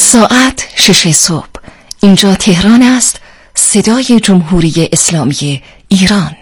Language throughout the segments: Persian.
ساعت 6 صبح. اینجا تهران است، صدای جمهوری اسلامی ایران.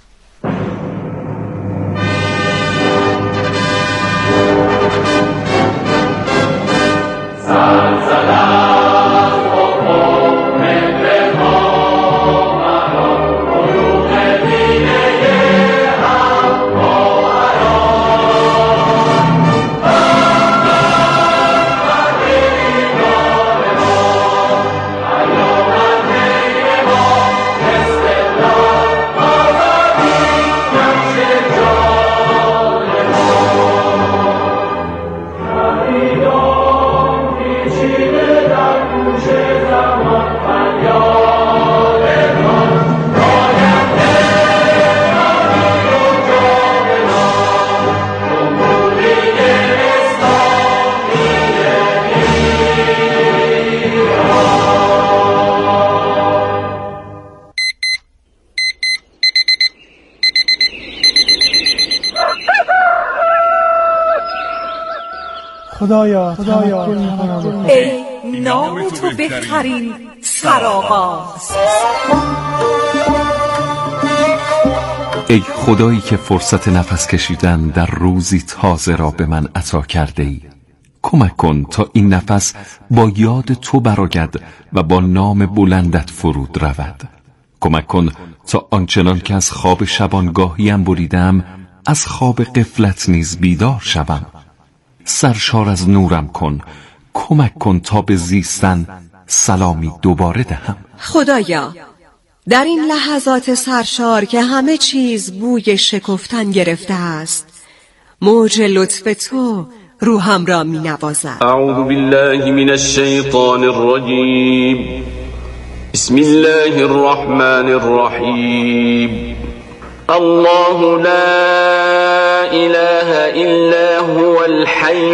خدایا ای نام تو بهترین سرآغاز، ای خدایی که فرصت نفس کشیدن در روزی تازه را به من عطا کرده ای، کمک کن تا این نفس با یاد تو برآید و با نام بلندت فرود رود. کمک کن تا آنچنان که از خواب شبانگاهیم بریدم از خواب غفلت نیز بیدار شوم. سرشار از نورم کن، کمک کن تا به زیستن سلامی دوباره دهم. خدایا در این لحظات سرشار که همه چیز بوی شکفتن گرفته است، موج لطف تو روحم را می نوازد. اعوذ بالله من الشیطان الرجیم. بسم الله الرحمن الرحیم. الله لا إله إلا هو الحي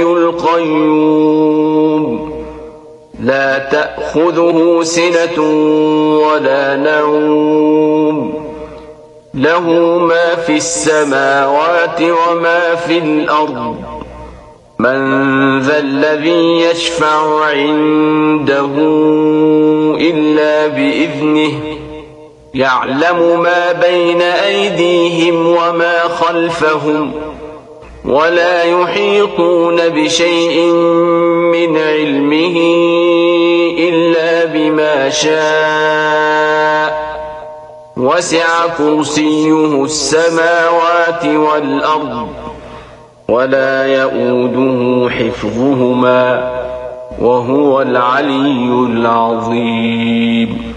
القيوم لا تأخذه سنة ولا نوم له ما في السماوات وما في الأرض من ذا الذي يشفع عنده إلا بإذنه يعلم ما بين أيديهم وما خلفهم ولا يحيطون بشيء من علمه إلا بما شاء وسع كرسيه السماوات والأرض ولا يؤوده حفظهما وهو العلي العظيم.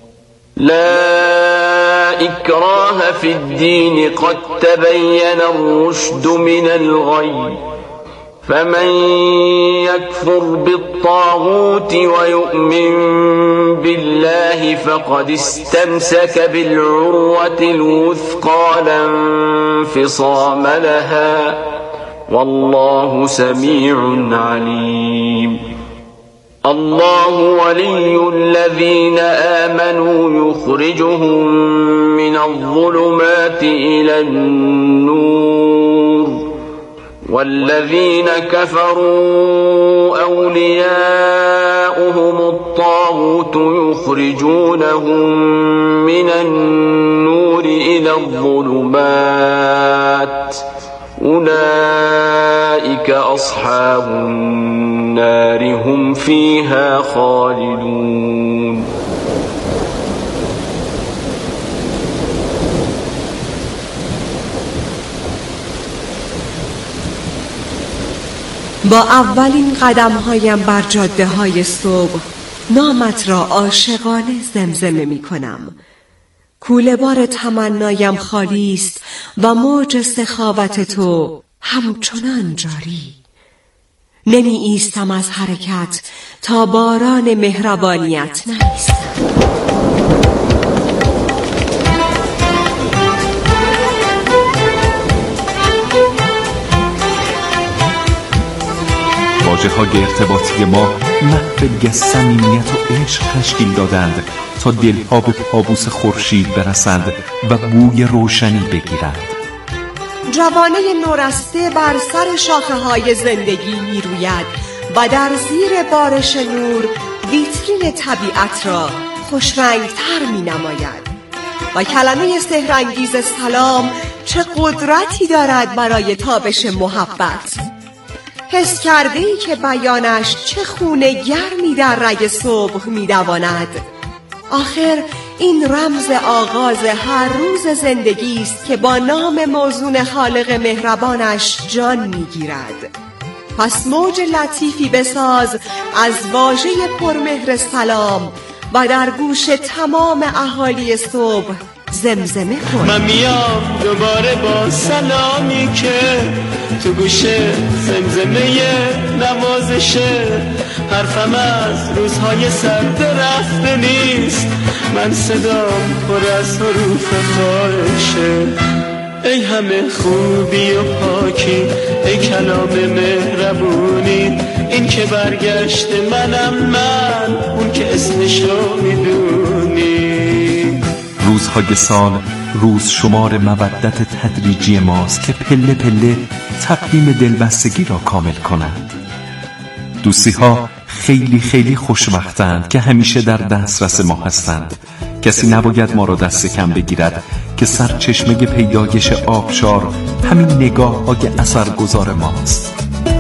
لا إكراه في الدين قد تبين الرشد من الغي فمن يكفر بالطاغوت ويؤمن بالله فقد استمسك بالعروة الوثقى لا انفصام لها والله سميع عليم. الله ولي الذين آمنوا يخرجهم من الظلمات إلى النور والذين كفروا أولياؤهم الطاغوت يخرجونهم من النور إلى الظلمات أولئك أصحاب النار هم فيها خالدون. با اولین قدمهایم بر جاده های صبح نامت را عاشقانه زمزمه می کنم. کوله بار تمنایم خالی است و موج سخاوت تو همچنان جاری. نمی ایستم از حرکت تا باران مهربانیت نریزد. واژه‌های ارتباطی ما محفلی از صمیمیت و عشق تشکیل دادند تا دلها به پابوس خورشید برسند و بوی روشنی بگیرند. جوانه نورسته بر سر شاخه‌های زندگی می‌روید و در زیر بارش نور ویترین طبیعت را خوشرنگتر می نماید. و کلمه سحرانگیز سلام چه قدرتی دارد برای تابش محبت. حس کرده‌ای که بیانش چه خونه گرمی در رگ صبح می دواند. آخر این رمز آغاز هر روز زندگی است که با نام موزون خالق مهربانش جان می گیرد. پس موج لطیفی بساز از واژه پرمهر سلام و در گوش تمام اهالی صبح زمزمه کن. من میام دوباره با سلامی که تو گوشه زمزمه نوازشه، حرفم از روزهای سرد رفته نیست، من صدام پر از حروف خواهشه. ای همه خوبی و پاکی، ای کلام مهربونی، این که برگشت منم من، اون که اسمشو میدونی. روزهای سال روز شمار مودت تدریجی ماست که پله پله تقویم دلبستگی را کامل کنند. دوستی ها خیلی خیلی خوشبختند که همیشه در دسترس ما هستند. کسی نباید ما را دست کم بگیرد که سرچشمه پیدایش آبشار همین نگاه های اثرگذار ماست.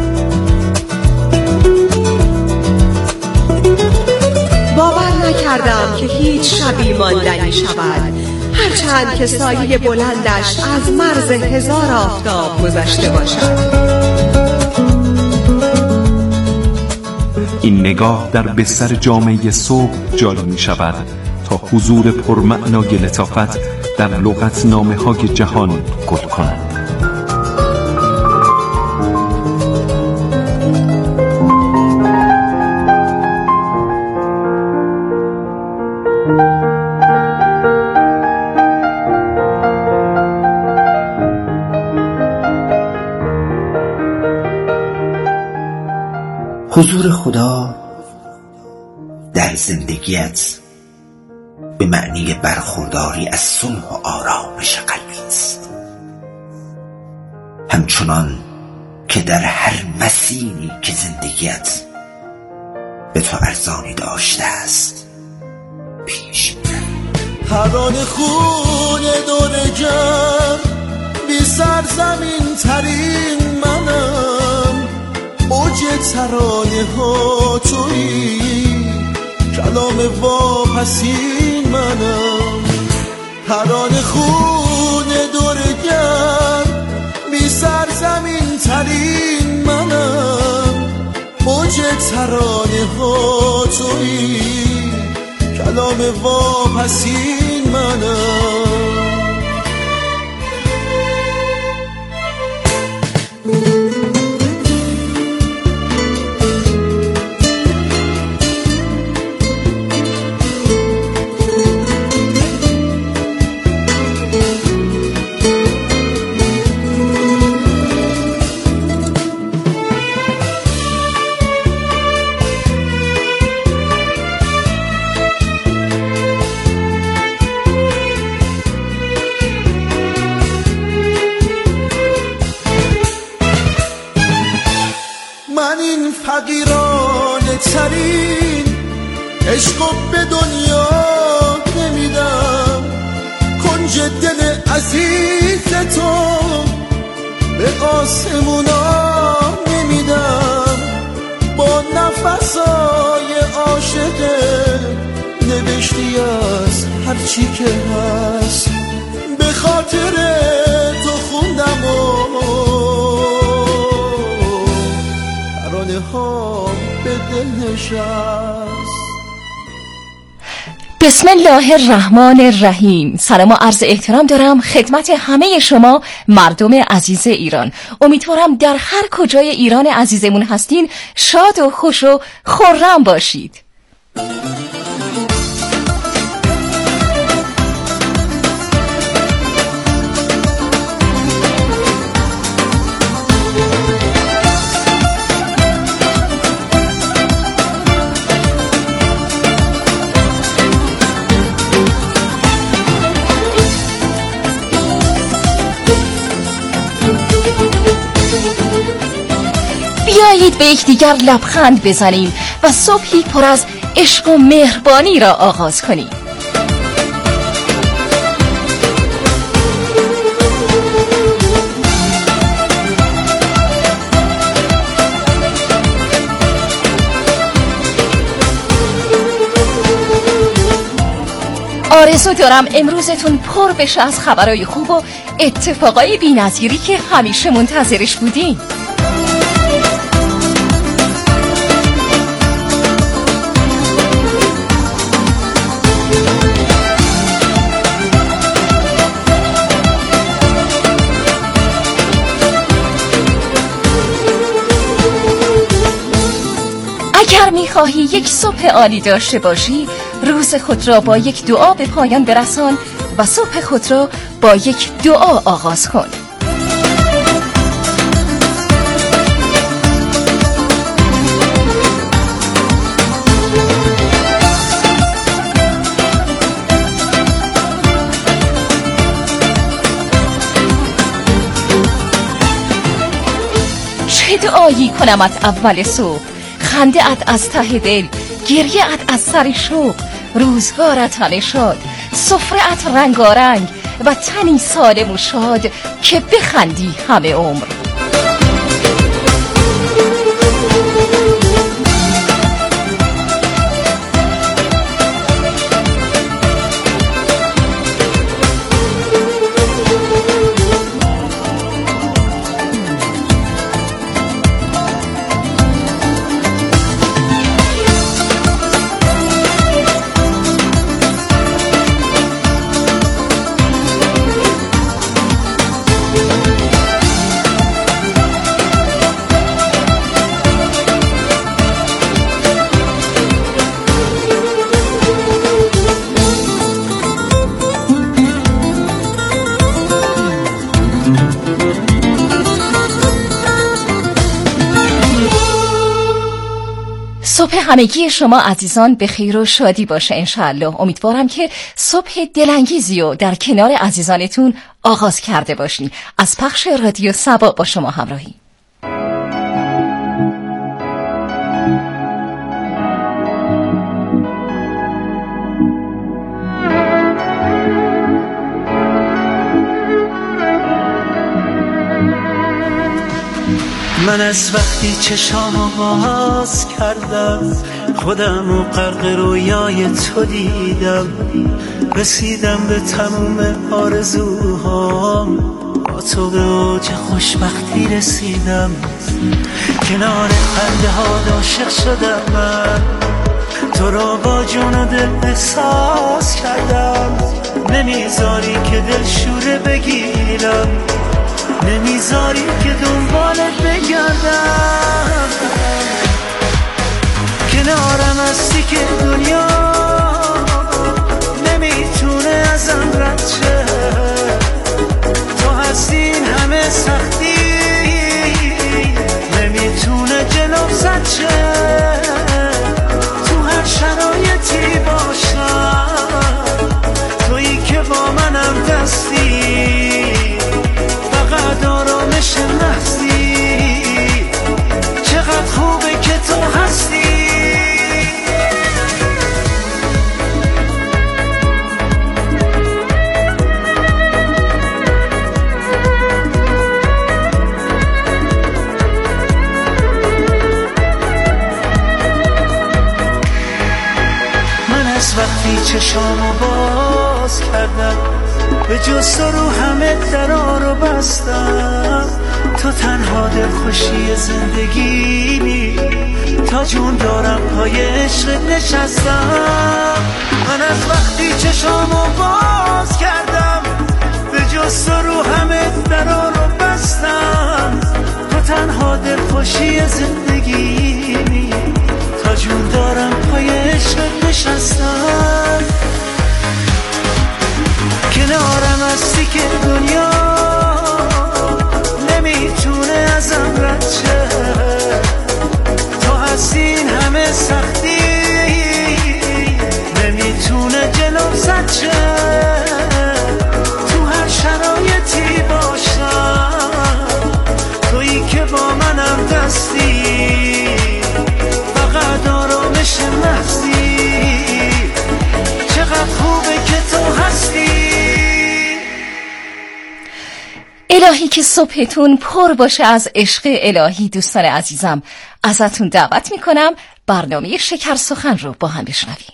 باور نکردم که هیچ شبی ماندنی شود، هرچند که سایه بلندش از مرز 1000 آفتاب گذشته باشد. این نگاه در بستر جامعه صبح جاری می شود تا حضور پرمعنای لطافت در لغت نامه های جهان گل کند. حضور خدا در زندگیت به معنی برخورداری از صلح و آرامش قلبی است، همچنان که در هر مسیری که زندگیت به تو ارزانی داشته است پیش می‌روی. ترانه خون دور جمع بی سرزمین ترین منم، اوج ترانه ها تویی، کلام واپسین منم. ترانه خون دور گرم بی سرزمین ترین منم، اوج ترانه ها تویی، کلام واپسین منم. فقیرانه ترین عشقو به دنیا نمیدم، کنج دل عزیز تو به آسمونا نمیدم، با نفسای عاشقه نوشتی از هرچی که هست، به خاطر تو خوندم و به دل نشست. بسم الله الرحمن الرحیم. سلام و عرض احترام دارم خدمت همه شما مردم عزیز ایران. امیدوارم در هر کجای ایران عزیزمون هستین شاد و خوش و خرم باشید. بیایید به یکدیگر لبخند بزنیم و صبحی پر از عشق و مهربانی را آغاز کنیم. آرزو دارم امروزتون پر بشه از خبرهای خوب و اتفاقای بی‌نظیری که همیشه منتظرش بودین. اگر می‌خواهی یک صبح عالی داشته باشی، روز خود را با یک دعا به پایان برسان و صبح خود را با یک دعا آغاز کن. چه دعایی کنمت اول صبح؟ خنده ات از ته دل، گریه ات از سر شوق، روزگارت همه شاد، سفره ات رنگارنگ و تنی سالم و شاد که بخندی همه عمر. صبح همگی شما عزیزان به خیر و شادی باشه انشاءالله. امیدوارم که صبح دلانگیزی رو در کنار عزیزانتون آغاز کرده باشین. از پخش رادیو سبا با شما همراهی. من از وقتی چشامو باز کردم خودم و غرق رویای تو دیدم، رسیدم به تموم آرزوهام، با تو به اوج خوشبختی رسیدم، کنار خنده ها عاشق شدم، من تو رو با جون و دل احساس کردم، نمیذاری که دل شوره بگیرم، نمیذاری که دنبالت بگردم، کنارم هستی که دنیا نمیتونه ازم رد شه، تو هستی این همه سختی نمیتونه جلوم زد شه، تو هر شرایطی باشم تویی که با منم دستی، فقط آرامش لحظی، چقدر خوبه که تو هستی. من از وقتی چشامو باز کردم به جز تو رو همه درا رو بستم، تو تنها دلخوشی زندگیمی، تا جون دارم پای عشقت نشستم، من از وقتی چشامو باز کردم به جز تو رو همه درا رو بستم، تو تنها دلخوشی زندگیمی، تا جون دارم پای عشقت نشستم، کنارم هستی که دنیا نمیتونه ازم رد شه، تو هستی این همه سختی نمیتونه جلوم زد شه، تو هر شرایطی باشم تویی که با منم دستی، فقط آرامش محضی، چقدر خوبه که تو هستی. الهی که صبحتون پر باشه از عشق الهی. دوستان عزیزم، ازتون دعوت میکنم برنامه شکر سخن رو با هم بشنویم.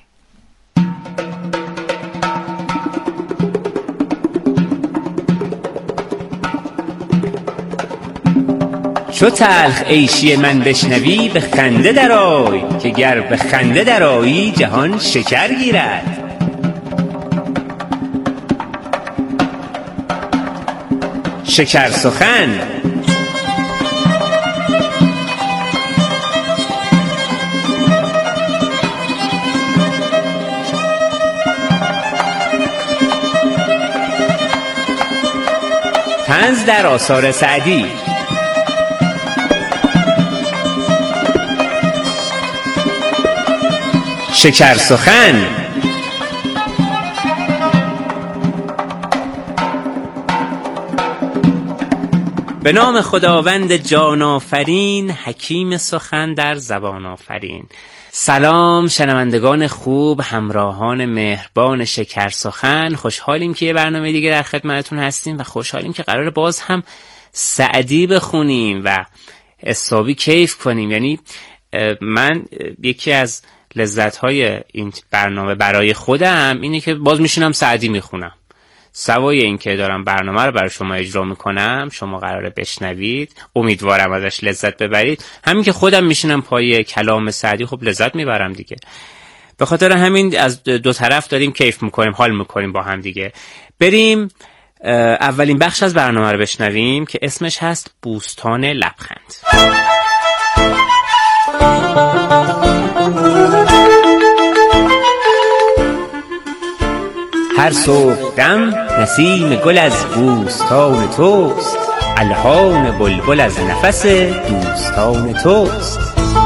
چو تلخ عیشی من بشنوی به خنده درآی، که گر به خنده درآیی جهان شکر گیرد. شکر سخن. طنز در آثار سعدی. شکر سخن. به نام خداوند جان آفرین، حکیم سخن در زبان آفرین. سلام شنوندگان خوب، همراهان مهربان شکر سخن. خوشحالیم که یه برنامه دیگه در خدمتتون هستیم و خوشحالیم که قرار باز هم سعدی بخونیم و حسابی کیف کنیم. یعنی من یکی از لذت‌های این برنامه برای خودم اینه که باز میشینم سعدی میخونم. سوای این که دارم برنامه رو برای شما اجرا میکنم، شما قراره بشنوید، امیدوارم ازش لذت ببرید. همین که خودم میشینم پای کلام سعدی خب لذت میبرم دیگه. به خاطر همین از دو طرف داریم کیف میکنیم، حال میکنیم با هم دیگه. بریم اولین بخش از برنامه رو بشنویم که اسمش هست بوستان لبخند. هر صبحدم نسیم گل از بوستان توست، الحان بلبل از نفس دوستان توست.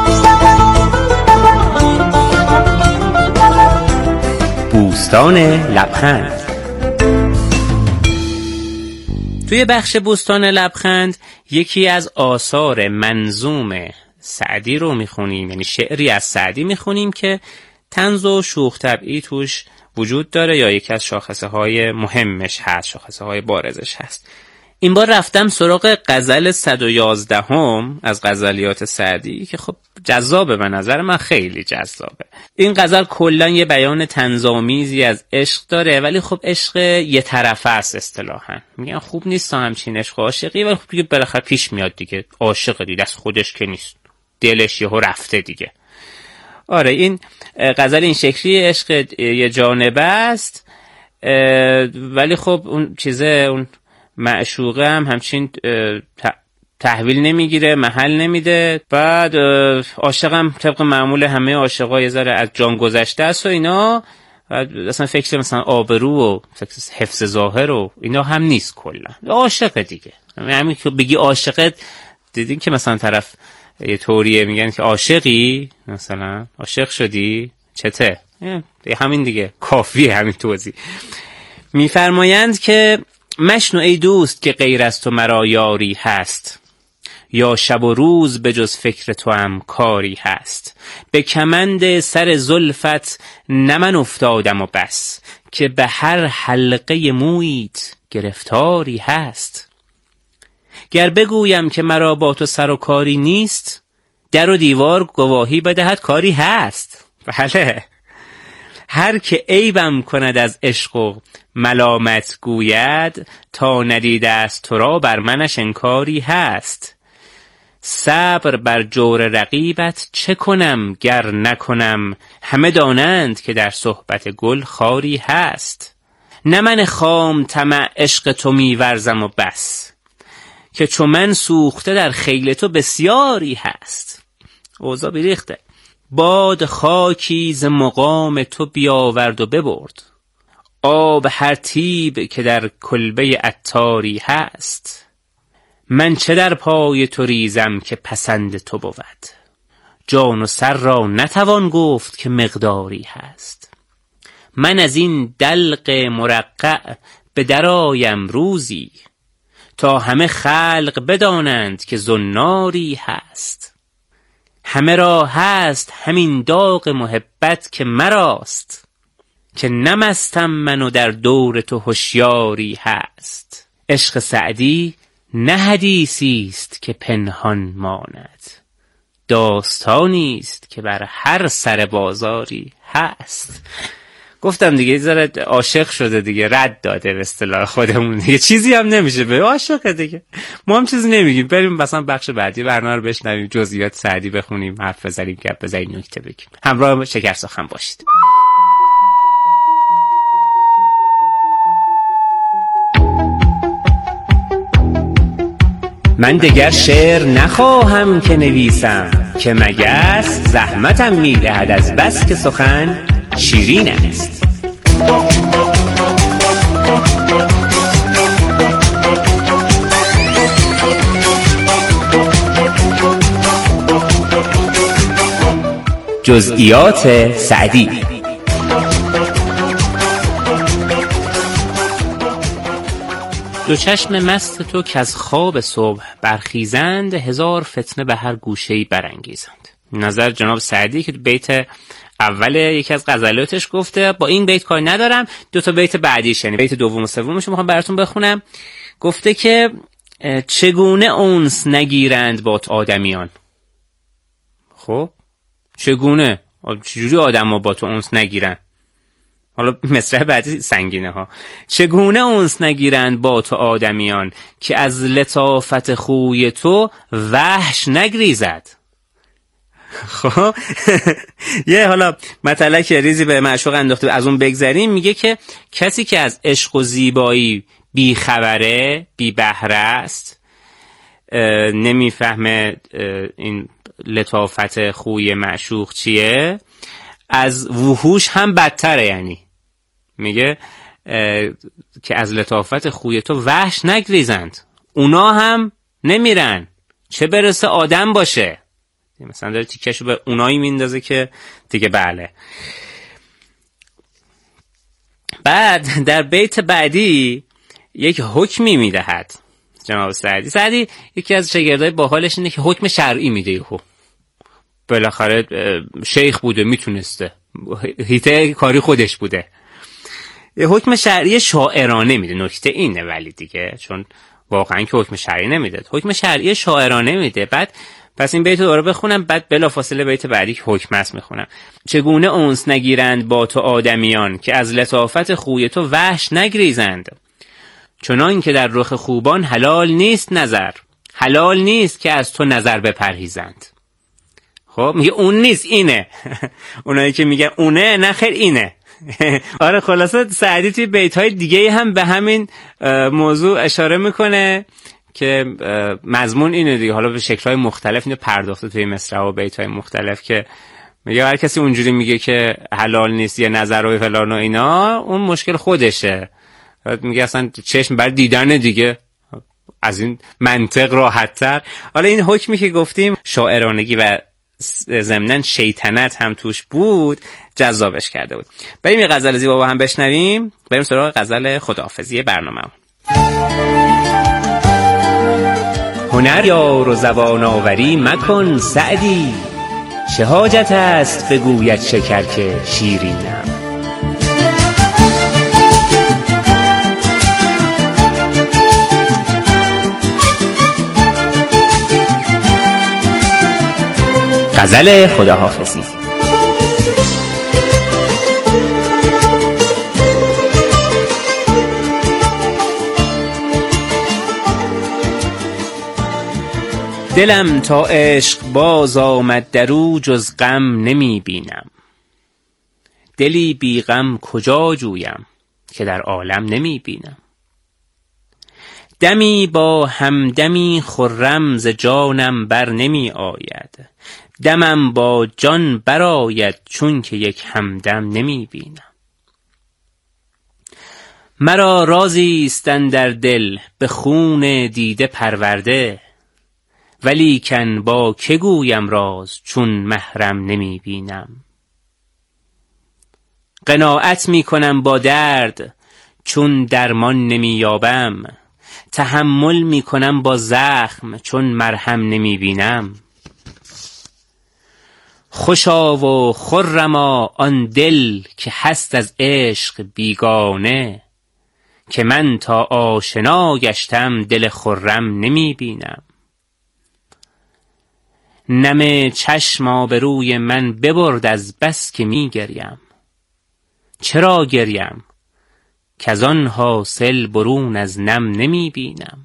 بوستان لبخند. توی بخش بوستان لبخند یکی از آثار منظوم سعدی رو میخونیم، یعنی شعری از سعدی میخونیم که طنز و شوخ طبعی توش وجود داره یا یکی از شاخصه های مهمش هست، شاخصه های بارزش هست. این بار رفتم سراغ غزل 111 از غزلیات سعدی که خب جذابه، به نظر من خیلی جذابه. این غزل کلا یه بیان طنزآمیزی از عشق داره، ولی خب عشق یه طرفه است اصطلاحاً. میگن خوب نیست همچین عشق و عاشقی، ولی خب دیگه بالاخره پیش میاد دیگه. عاشق دیگه دست خودش که نیست، دلش یهو رفته دیگه. آره این غزل این شکلی عشق یه جانبه است، ولی خب اون چیزه، اون معشوقه هم همچین تحویل نمیگیره، محل نمیده. بعد عاشقم طبق معمول همه عاشقا یه ذره از جان گذشته است و اینا، اصلا فکر مثلا آبرو و حفظ ظاهر و اینا هم نیست، کلا عاشق دیگه. همین که بگی عاشقت، دیدین که مثلا طرف یه طوریه میگن که عاشقی، مثلا عاشق شدی چته، همین دیگه کافیه همین توضیح. میفرمایند که مشنو ای دوست که غیر از تو مرا یاری هست، یا شب و روز به جز فکر تو هم کاری هست. به کمند سر زلفت نه من افتادم و بس، که به هر حلقه مویت گرفتاری هست. گر بگویم که مرا با تو سر و کاری نیست، در و دیوار گواهی بدهد کاری هست. بله، هر که عیبم کند از عشق و ملامت گوید، تا ندیده است تو را بر منش انکاری هست. صبر بر جور رقیبت چه کنم گر نکنم، همه دانند که در صحبت گل خاری هست. نه من خام طمع عشق تو میورزم و بس، که چو من سوخته در خیل تو بسیاری هست. اوضاع بیریخته. باد خاکی ز مقام تو بیاورد و ببرد، آب هر طیب که در کلبه عطاری هست. من چه در پای تو ریزم که پسند تو بود، جان و سر را نتوان گفت که مقداری هست. من از این دلق مرقع به درآیم روزی، تا همه خلق بدانند که زناری هست. همه را هست همین داغ محبت که مراست، که نمستم من و در دور تو هوشیاری هست. عشق سعدی نه حدیثی است که پنهان ماند، داستانی است که بر هر سر بازاری هست. گفتم دیگه ذره عاشق شده دیگه، رد داده به اصطلاح خودمون دیگه، چیزی هم نمیشه به عاشق دیگه، ما هم چیزی نمیگیم. بریم مثلا بخش بعدی برنامه رو بشنویم، جزئیات سعدی بخونیم، حرف بزنیم، گپ بزنیم، نکته بگیم. همراه شکر سخن باشید. من دگر شعر نخواهم که نویسم، که مگس زحمتم میدهد از بس که سخن شیرین است. جزئیات سعدی. دو چشم مست تو که از خواب صبح برخیزند، هزار فتنه به هر گوشه‌ای برانگیزند. نظر جناب سعدی که بیت اول یکی از غزلاتش گفته با این بیت کار ندارم، دو تا بیت بعدیش یعنی بیت دوم و سومش رو میخوام براتون بخونم. گفته که چگونه انس نگیرند با تو آدمیان. خب چگونه، چجوری آدم ها با تو انس نگیرن؟ حالا مصرع بعدی سنگینه ها. چگونه انس نگیرند با تو آدمیان، که از لطافت خوی تو وحش نگریزد. خب یه حالا مطلع که ریزی به معشوق انداخته، از اون بگذریم. میگه که کسی که از عشق و زیبایی بی خبره، بی بهره است، نمیفهمه این لطافت خوی معشوق چیه، از وحوش هم بدتره. یعنی میگه که از لطافت خوی تو وحش نگریزند، اونا هم نمیرن، چه برسه آدم باشه. مثلا داره تیکشو به اونایی میندازه که دیگه بله. بعد در بیت بعدی یک حکمی میدهد جناب سعدی یکی از شاگردای باحالش اینه که حکم شرعی میده. بالاخره شیخ بوده، میتونسته، هیته کاری خودش بوده. حکم شرعی شاعرانه میده. نکته اینه ولی دیگه، چون واقعا که حکم شرعی نمیده، حکم شرعی شاعرانه میده. بعد پس این بیت رو دوباره بخونم، بعد بلافاصله بیت بعدی که حکم است میخونم. چگونه انس نگیرند با تو آدمیان، که از لطافت خوی تو وحش نگریزند. چنان که در رخ خوبان حلال نیست نظر، حلال نیست که از تو نظر بپرهیزند. خب میگه اون نیست، اینه. اونایی که میگن اونه، نه خیر اینه. آره خلاصه سعدی توی بیت‌های دیگه هم به همین موضوع اشاره میکنه که مضمون اینه دیگه، حالا به شکل‌های مختلف اینو پرداخته توی مصرع و بیت‌های مختلف، که میگه هر کسی اونجوری میگه که حلال نیست یا نظر و فلان و اینا، اون مشکل خودشه. میگه اصلا چشم بر دیدن دیگه، از این منطق راحت‌تر. حالا این حکمی که گفتیم شاعرانگی و ضمناً شیطنت هم توش بود، جذابش کرده بود. بریم یه غزل زیبا با هم بشنویم. بریم سراغ غزل خداحافظی برنامه. هنر یار و زبان آوری مکن سعدی، چه حاجت است بگوید شکر که شیرینم. غزل خداحافظی. دلم تا عشق باز آمد درو، جز غم نمی بینم. دلی بی غم کجا جویم که در عالم نمی بینم. دمی با همدمی خرم ز جانم بر نمی آید، دمم با جان برآید چون که یک همدم نمی بینم. مرا رازی است اندر دل به خون دیده پرورده، ولیکن با که گویم راز چون محرم نمی بینم. قناعت می کنم با درد چون درمان نمی یابم، تحمل میکنم با زخم چون مرهم نمیبینم. خوشا و خرما آن دل که هست از عشق بیگانه، که من تا آشنا گشتم دل خرم نمیبینم. نم چشم آبروی من ببرد از بس که میگریم. چرا گریم که از آن حاصل برون از نم نمیبینم.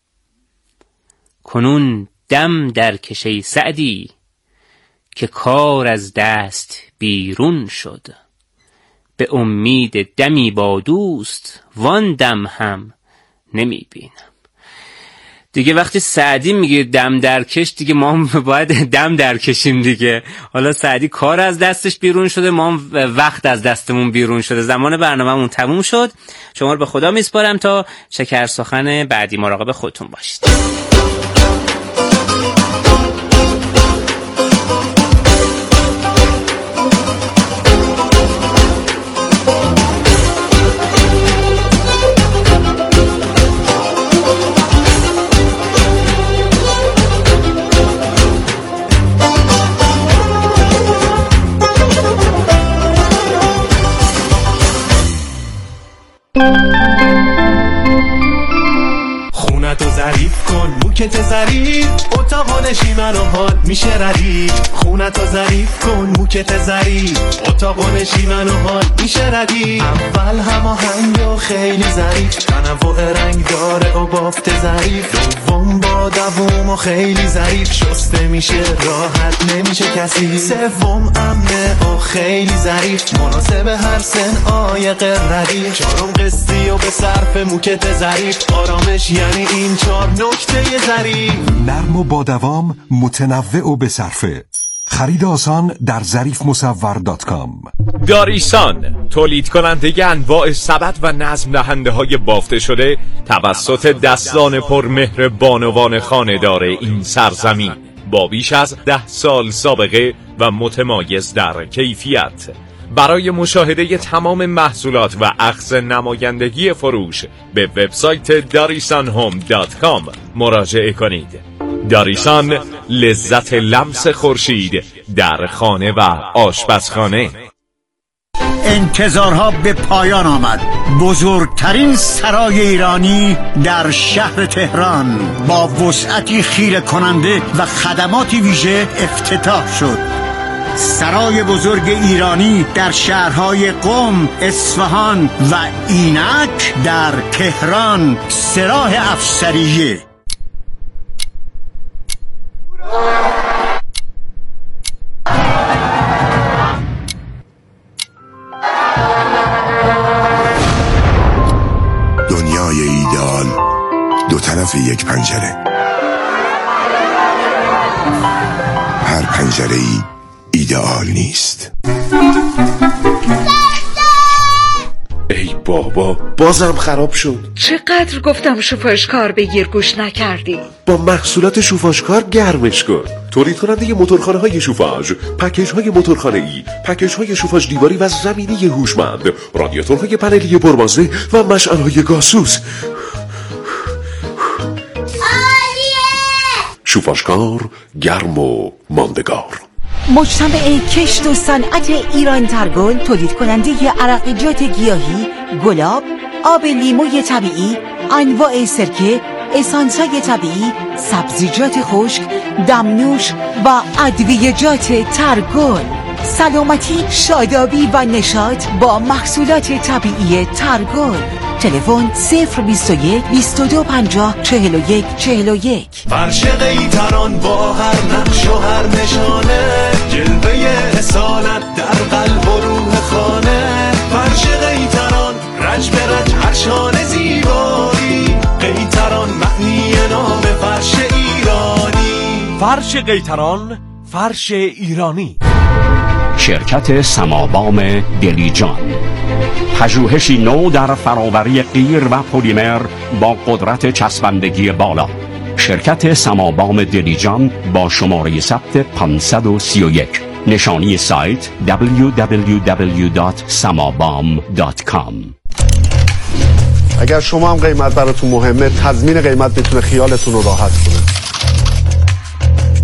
کنون دم در کشی سعدی که کار از دست بیرون شد. به امید دمی با دوست وان دم هم نمیبینم. دیگه وقتی سعدی میگه دم درکش، دیگه ما هم باید دم درکشیم دیگه. حالا سعدی کار از دستش بیرون شده، ما هم وقت از دستمون بیرون شده. زمان برنامه‌مون تموم شد. شما رو به خدا میسپارم تا شکر سخن بعدی. مراقب خودتون باشید. خونتو ظریف کن موکت ظریف، اتاق نشیمن و حال میشه ردیف. خونتو ظریف کن موکت ظریف، اتاق نشیمن و حال میشه ردیف. اول هماهنگ و خیلی ظریف، تنوع رنگ داره و بافت ظریف. دوم با دوم و خیلی ظریف، شسته میشه راحت نمیشه کسی. سوم امنه و خیلی ظریف، مناسب هر سن عایق ردیف. چهارم قسطی و به صرف موکت ظریف، آرامش یعنی این 4 نکته ظریف. نرم و با دوام، متنوع و به صرفه. خرید آسان در ظریفمصور.com. داریسان تولید کننده انواع سبد و نظم دهنده های بافته شده توسط دستان پرمهر بانوان خانه‌دار این سرزمین، با بیش از 10 سال سابقه و متمایز در کیفیت. برای مشاهده تمام محصولات و اخذ نمایندگی فروش به وبسایت darisanhome.com مراجعه کنید. داریسان، لذت لمس خورشید در خانه و آشپزخانه. انتظارها به پایان آمد. بزرگترین سرای ایرانی در شهر تهران با وسعتی خیره کننده و خدماتی ویژه افتتاح شد. سرای بزرگ ایرانی در شهرهای قم، اصفهان و اینک در تهران، سراح افسریه. دنیای ایدئال دو طرف یک پنجره. هر پنجره ای ایدئال نیست. ای بابا، بازم خراب شد. چقدر گفتم شوفاژکار بگیر گوش نکردی. با محصولات شوفاژکار گرمش کن. تولید کننده موتورخانه های شوفاژ، پکیج های موتورخانه ای، پکیج های شوفاژ دیواری و زمینی هوشمند، رادیاتورهای پنلی پربازه و مشعل های گازسوز. شوفاژکار، گرم و ماندگار. مجتمع کشت و صنعت ایران ترگل تولید کننده عرقیات گیاهی، گلاب، آب لیموی طبیعی، انواع سرکه، اسانس‌های طبیعی، سبزیجات خشک، دمنوش و ادویه‌جات ترگل. سلامتی، شادابی و نشاط با محصولات طبیعی ترگل. تلفن 021 22 50 41 41. فرش قیطران با هر نقش و هر نشانه، جلوه اصالت در قلب و روح خانه. فرش قیطران رنج به رنج هر شانه زیبایی، قیطران معنی نام فرش ایرانی. فرش قیطران، فرش ایرانی. شرکت سمابام دلیجان، پژوهشی نو در فراوری قیر و پلیمر با قدرت چسبندگی بالا. شرکت سمابام دلیجان با شماره ثبت 531. نشانی سایت www.samabam.com. اگر شما هم قیمت براتون مهمه، تضمین قیمت میتونه خیالتون رو راحت کنه.